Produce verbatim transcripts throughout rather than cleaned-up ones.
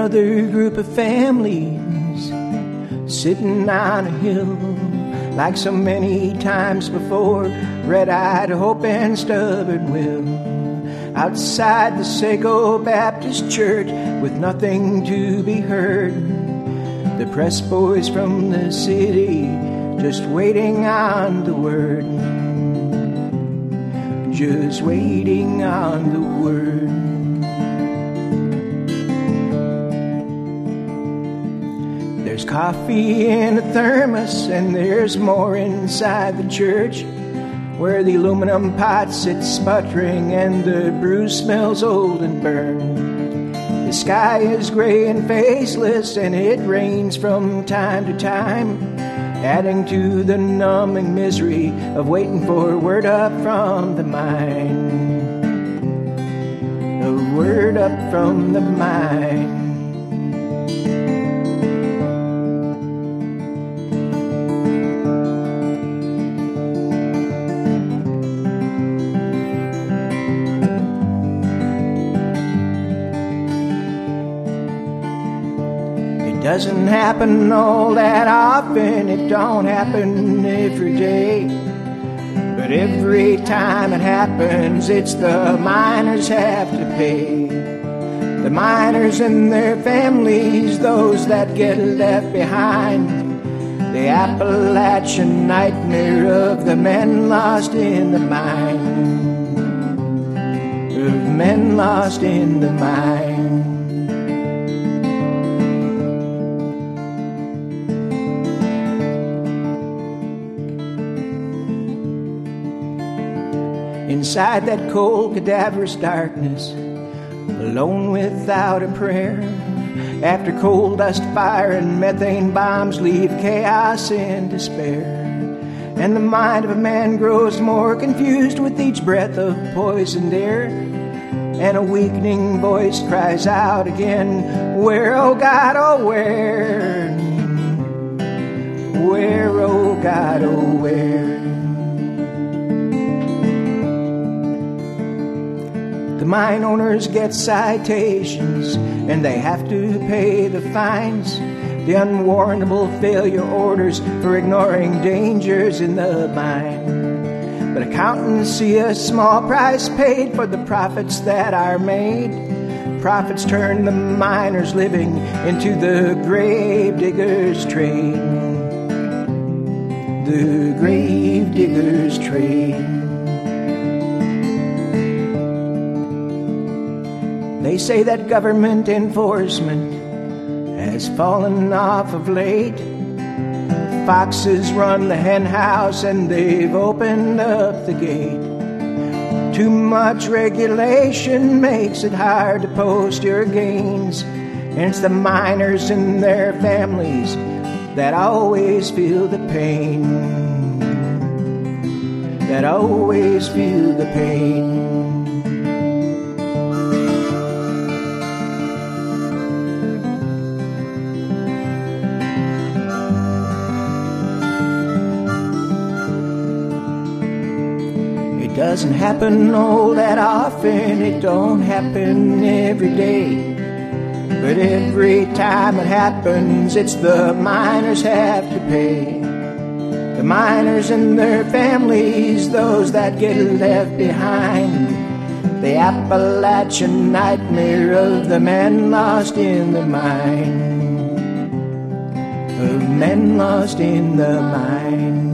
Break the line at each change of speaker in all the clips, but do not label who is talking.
another group of families sitting on a hill, like so many times before, red-eyed hope and stubborn will. Outside the Sago Baptist Church, with nothing to be heard, the press boys from the city just waiting on the word, just waiting on the word. There's coffee in a thermos, and there's more inside the church, where the aluminum pot sits sputtering and the brew smells old and burned. The sky is gray and faceless, and it rains from time to time, adding to the numbing misery of waiting for word up from the mine. A word up from the mine. Doesn't happen all that often, it don't happen every day, but every time it happens, it's the miners have to pay. The miners and their families, those that get left behind, the Appalachian nightmare of the men lost in the mine, of men lost in the mine. Inside that cold, cadaverous darkness, alone without a prayer, after coal dust, fire, and methane bombs leave chaos and despair, and the mind of a man grows more confused with each breath of poisoned air, and a weakening voice cries out again, where, oh God, oh where? Where, oh God, oh where? The mine owners get citations, and they have to pay the fines, the unwarrantable failure orders for ignoring dangers in the mine. But accountants see a small price paid for the profits that are made. Profits turn the miners' living into the grave diggers' trade. The grave diggers' trade. They say that government enforcement has fallen off of late. Foxes run the hen house and they've opened up the gate. Too much regulation makes it hard to post your gains, and it's the miners and their families that always feel the pain, that always feel the pain. It doesn't happen all that often, it don't happen every day, but every time it happens, it's the miners have to pay. The miners and their families, those that get left behind, the Appalachian nightmare of the men lost in the mine, of men lost in the mine.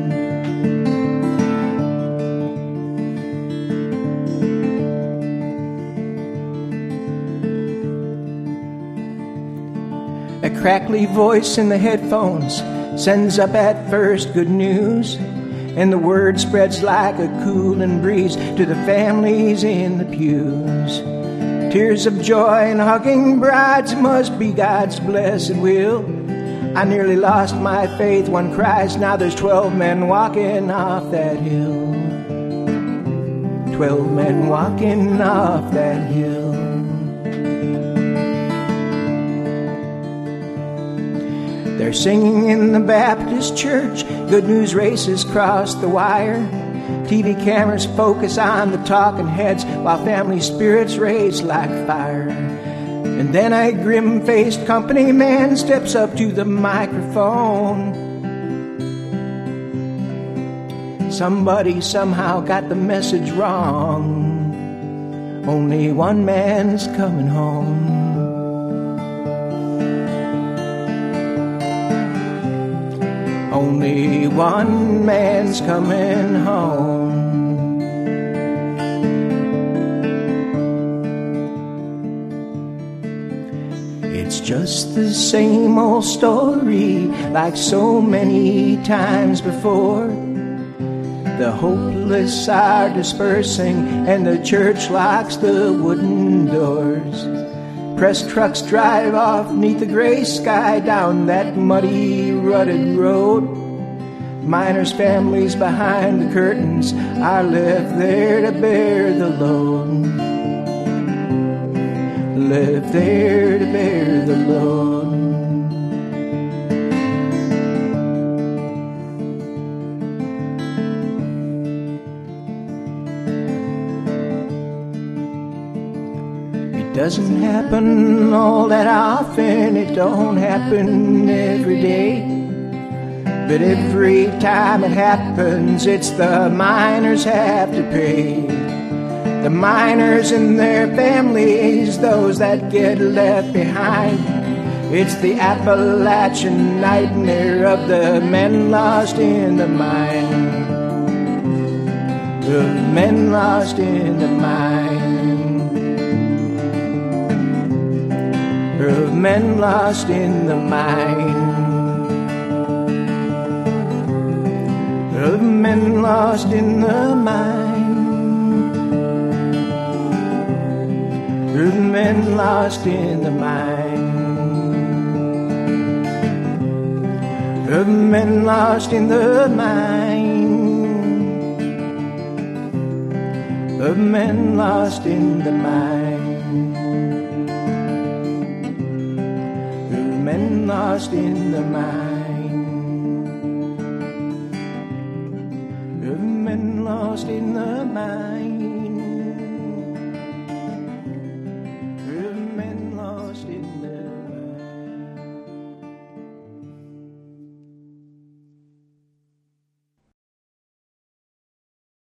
A crackly voice in the headphones sends up at first good news, and the word spreads like a cooling breeze to the families in the pews. Tears of joy and hugging brides must be God's blessed will. I nearly lost my faith, one cries, now there's twelve men walking off that hill. Twelve men walking off that hill. They're singing in the Baptist church, good news races cross the wire. T V cameras focus on the talking heads while family spirits rage like fire. And then a grim-faced company man steps up to the microphone. Somebody somehow got the message wrong. Only one man's coming home. Only one man's coming home. It's just the same old story, like so many times before. The hopeless are dispersing, and the church locks the wooden doors. Press trucks drive off neath the gray sky down that muddy, rutted road. Miners' families behind the curtains are left there to bear the load. Left there to bear the load. It doesn't happen all that often, it don't happen every day. But every time it happens, it's the miners have to pay. The miners and their families, those that get left behind. It's the Appalachian nightmare of the men lost in the mine. The men lost in the mine. Of men lost in the mine. Of men lost in the mine. Of men lost in the mine. Of men lost in the mine. Of men lost in the mine. Of men lost in the mine.